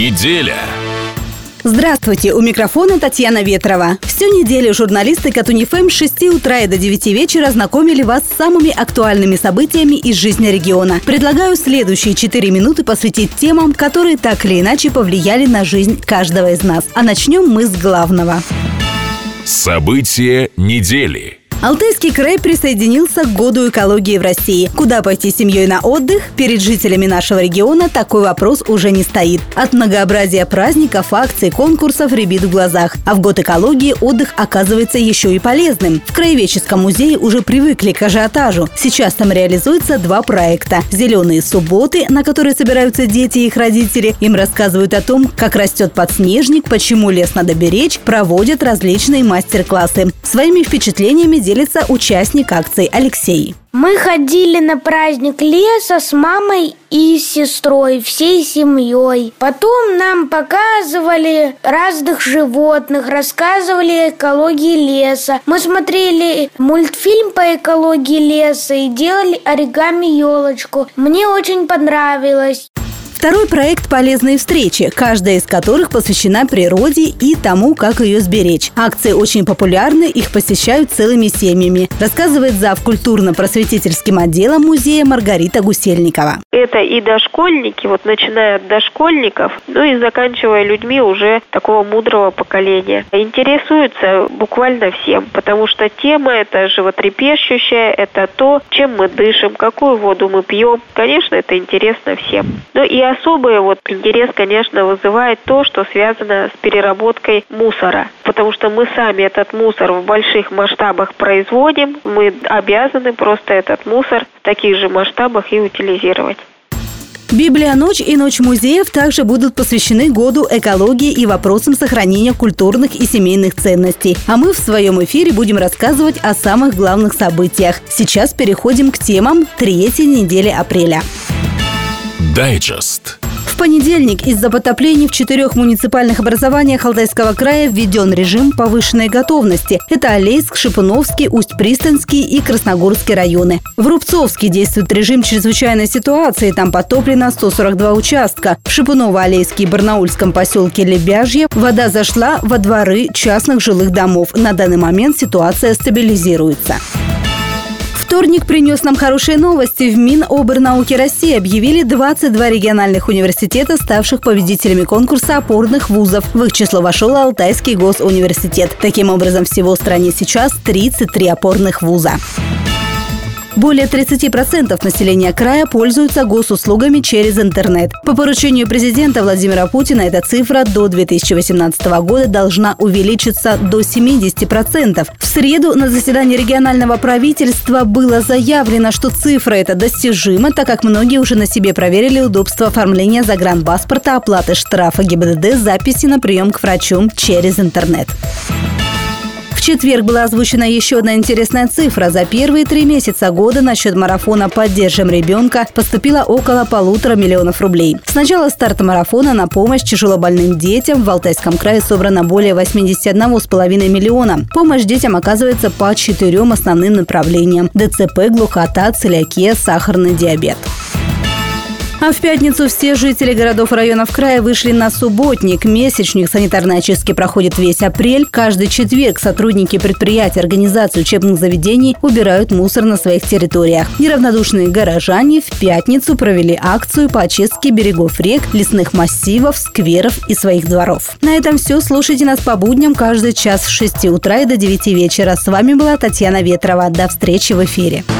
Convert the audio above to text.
Неделя. Здравствуйте, у микрофона Татьяна Ветрова. Всю неделю журналисты Катунь ФМ с 6 утра и до 9 вечера знакомили вас с самыми актуальными событиями из жизни региона. Предлагаю следующие 4 минуты посвятить темам, которые так или иначе повлияли на жизнь каждого из нас. А начнем мы с главного. События недели. Алтайский край присоединился к Году экологии в России. Куда пойти с семьей на отдых? Перед жителями нашего региона такой вопрос уже не стоит. От многообразия праздников, акций, конкурсов рябит в глазах. А в Год экологии отдых оказывается еще и полезным. В Краеведческом музее уже привыкли к ажиотажу. Сейчас там реализуются 2 проекта. «Зеленые субботы», на которые собираются дети и их родители. Им рассказывают о том, как растет подснежник, почему лес надо беречь, проводят различные мастер-классы. Своими впечатлениями делится участник акции Алексей. Мы ходили на праздник леса с мамой и сестрой, всей семьей. Потом нам показывали разных животных, рассказывали о экологии леса. Мы смотрели мультфильм по экологии леса и делали оригами-елочку. Мне очень понравилось. Второй проект «Полезные встречи», каждая из которых посвящена природе и тому, как ее сберечь. Акции очень популярны, их посещают целыми семьями, рассказывает зав. Культурно-просветительским отделом музея Маргарита Гусельникова. Это и дошкольники, начиная от дошкольников, и заканчивая людьми уже такого мудрого поколения. Интересуются буквально всем, потому что тема это животрепещущая, это то, чем мы дышим, какую воду мы пьем. Конечно, это интересно всем. И особый интерес, конечно, вызывает то, что связано с переработкой мусора. Потому что мы сами этот мусор в больших масштабах производим, мы обязаны просто этот мусор в таких же масштабах и утилизировать. Библия «Ночь» и «Ночь музеев» также будут посвящены Году экологии и вопросам сохранения культурных и семейных ценностей. А мы в своем эфире будем рассказывать о самых главных событиях. Сейчас переходим к темам 3-й недели апреля. Дайджест. В понедельник из-за потоплений в 4 муниципальных образованиях Алтайского края введен режим повышенной готовности. Это Алейск, Шипуновский, Усть-Пристанский и Красногорский районы. В Рубцовске действует режим чрезвычайной ситуации. Там потоплено 142 участка. В Шипуново-Алейске и Барнаульском поселке Лебяжье вода зашла во дворы частных жилых домов. На данный момент ситуация стабилизируется. Вторник принес нам хорошие новости. В Минобрнауки России объявили 22 региональных университета, ставших победителями конкурса опорных вузов. В их число вошел Алтайский госуниверситет. Таким образом, всего в стране сейчас 33 опорных вуза. Более 30% населения края пользуются госуслугами через интернет. По поручению президента Владимира Путина эта цифра до 2018 года должна увеличиться до 70%. В среду на заседании регионального правительства было заявлено, что цифра эта достижима, так как многие уже на себе проверили удобство оформления загранпаспорта, оплаты штрафа ГИБДД, записи на прием к врачу через интернет. В четверг была озвучена еще одна интересная цифра. За первые 3 месяца года на счет марафона «Поддержим ребенка» поступило около 1,5 миллиона рублей. С начала старта марафона на помощь тяжелобольным детям в Алтайском крае собрано более 81,5 миллиона. Помощь детям оказывается по 4 основным направлениям – ДЦП, глухота, целиакия, сахарный диабет. А в пятницу все жители городов и районов края вышли на субботник. Месячник санитарной очистки проходит весь апрель. Каждый четверг сотрудники предприятий, организаций, учебных заведений убирают мусор на своих территориях. Неравнодушные горожане в пятницу провели акцию по очистке берегов рек, лесных массивов, скверов и своих дворов. На этом все. Слушайте нас по будням каждый час с 6 утра и до 9 вечера. С вами была Татьяна Ветрова. До встречи в эфире.